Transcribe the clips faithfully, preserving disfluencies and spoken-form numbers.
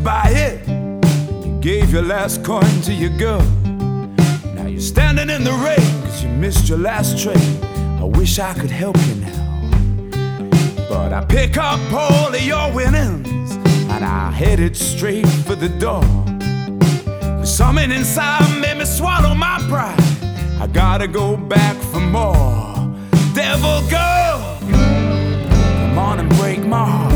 buy it. You gave your last coin to your girl. Now you're standing in the rain cause you missed your last train. I wish I could help you now, but I pick up all of your winnings and I headed straight for the door. But something inside made me swallow my pride. I gotta go back for more. Devil girl, come on and break my heart.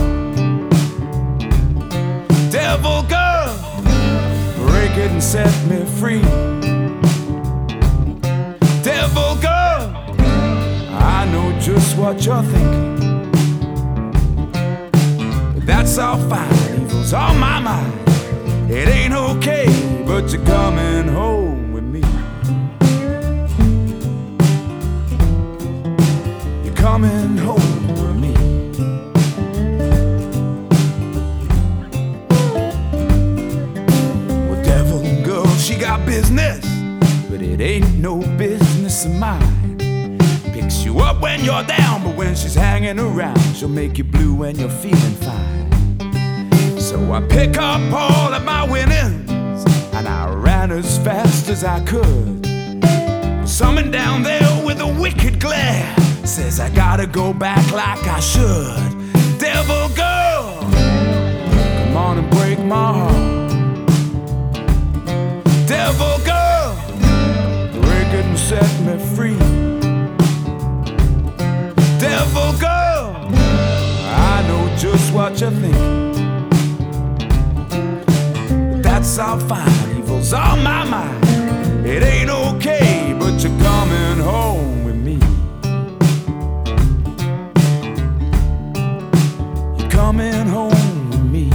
Devil girl, break it and set me free. Devil girl, I know just what you're thinking, but that's all fine. Evil's on my mind. It ain't okay, but you're coming home with me. You're coming home with me. Well, devil girl, she got business, but it ain't no business of mine. Picks you up when you're down, but when she's hanging around, she'll make you blue when you're feeling fine. So I pick up all of my winnings and I ran as fast as I could. Someone down there with a wicked glare says I gotta go back like I should. Devil girl, come on and break my heart. Devil girl, break it and set me free. Devil girl, I know just what you're thinking, but that's all fine. Evil's on my mind. It ain't okay, but you're coming home with me. You're coming home with me.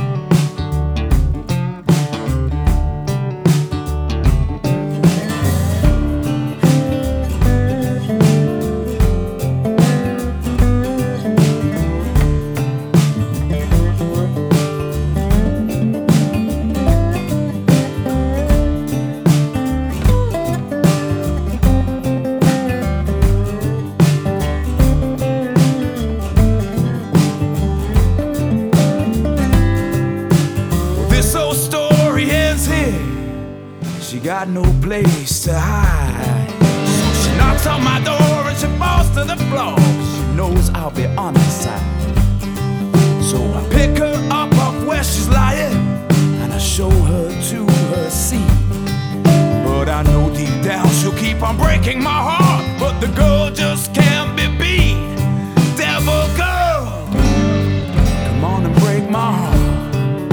She got no place to hide, so she knocks on my door and she falls to the floor. She knows I'll be on her side. So I pick her up off where she's lying and I show her to her seat. But I know deep down she'll keep on breaking my heart, but the girl just can't be beat. Devil girl, come on and break my heart.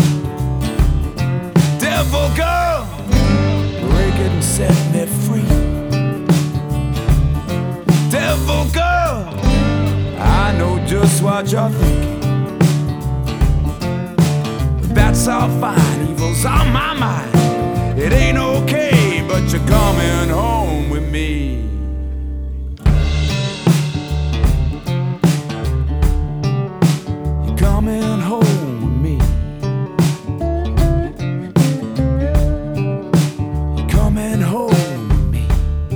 Devil girl, break it and set me free. Devil girl, I know just what you're thinking, but that's all fine. Evil's on my mind. It ain't okay, but you're coming home with me. You're coming home with me. Coming home with me.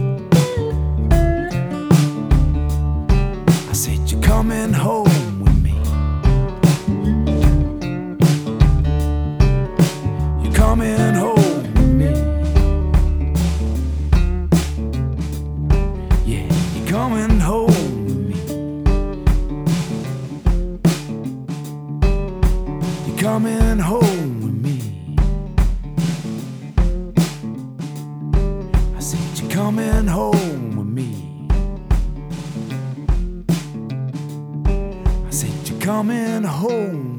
I said you're coming home with me. You're coming home with me. Yeah, you're coming home with me. You're coming home with me. I said you're coming home with me. I said you're coming home